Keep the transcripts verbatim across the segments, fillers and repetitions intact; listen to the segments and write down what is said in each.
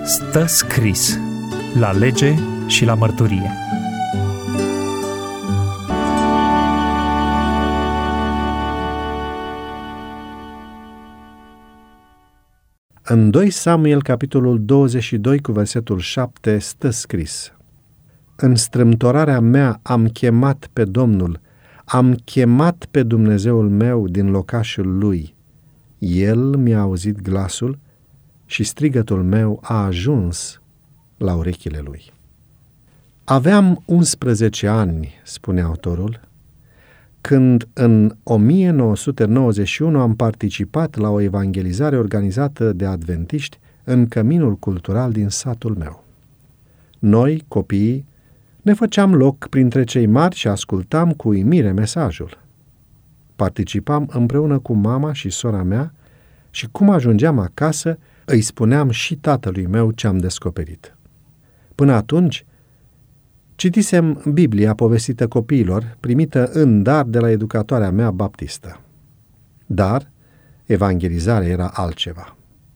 Stă scris la lege și la mărturie. În doi Samuel, capitolul douăzeci și doi, cu versetul șapte, stă scris: În strâmtorarea mea am chemat pe Domnul, am chemat pe Dumnezeul meu din locașul lui. El mi-a auzit glasul și strigătul meu a ajuns la urechile lui. Aveam unsprezece ani, spune autorul, când în o mie nouă sute nouăzeci și unu am participat la o evangelizare organizată de adventiști în căminul cultural din satul meu. Noi, copiii, ne făceam loc printre cei mari și ascultam cu uimire mesajul. Participam împreună cu mama și sora mea și cum ajungeam acasă, îi spuneam și tatălui meu ce am descoperit. Până atunci, citisem Biblia povestită copiilor, primită în dar de la educatoarea mea baptistă. Dar evangelizarea era altceva.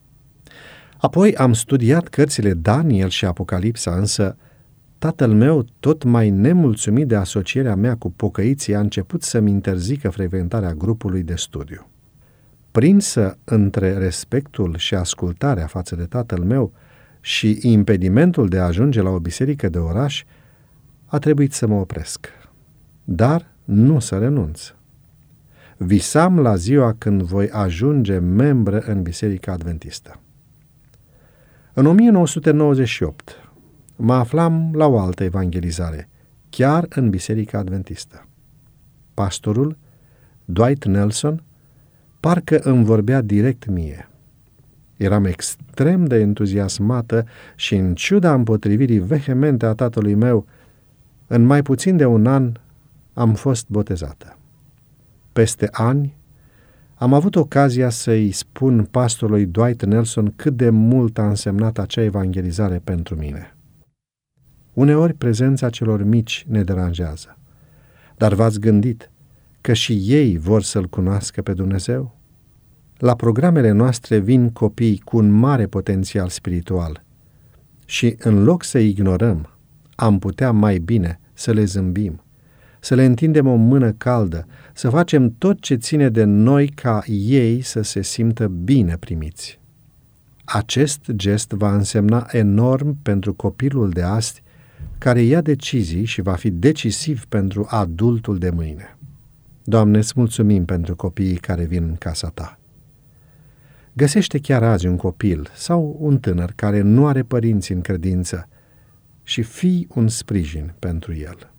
Apoi am studiat cărțile Daniel și Apocalipsa, însă tatăl meu, tot mai nemulțumit de asocierea mea cu pocăiții, a început să-mi interzică frecventarea grupului de studiu. Prinsă între respectul și ascultarea față de tatăl meu și impedimentul de a ajunge la o biserică de oraș, a trebuit să mă opresc. Dar nu să renunț. Visam la ziua când voi ajunge membră în Biserica Adventistă. În o mie nouă sute nouăzeci și opt mă aflam la o altă evangelizare, chiar în Biserica Adventistă. Pastorul, Dwight Nelson, parcă îmi vorbea direct mie. Eram extrem de entuziasmată și, în ciuda împotrivirii vehemente a tatălui meu, în mai puțin de un an am fost botezată. Peste ani am avut ocazia să-i spun pastorului Dwight Nelson cât de mult a însemnat acea evangelizare pentru mine. Uneori prezența celor mici ne deranjează, dar v-ați gândit că și ei vor să-L cunoască pe Dumnezeu? La programele noastre vin copii cu un mare potențial spiritual și, în loc să ignorăm, am putea mai bine să le zâmbim, să le întindem o mână caldă, să facem tot ce ține de noi ca ei să se simtă bine primiți. Acest gest va însemna enorm pentru copilul de azi, care ia decizii și va fi decisiv pentru adultul de mâine. Doamne, îți mulțumim pentru copiii care vin în casa Ta. Găsește chiar azi un copil sau un tânăr care nu are părinți în credință și fii un sprijin pentru el.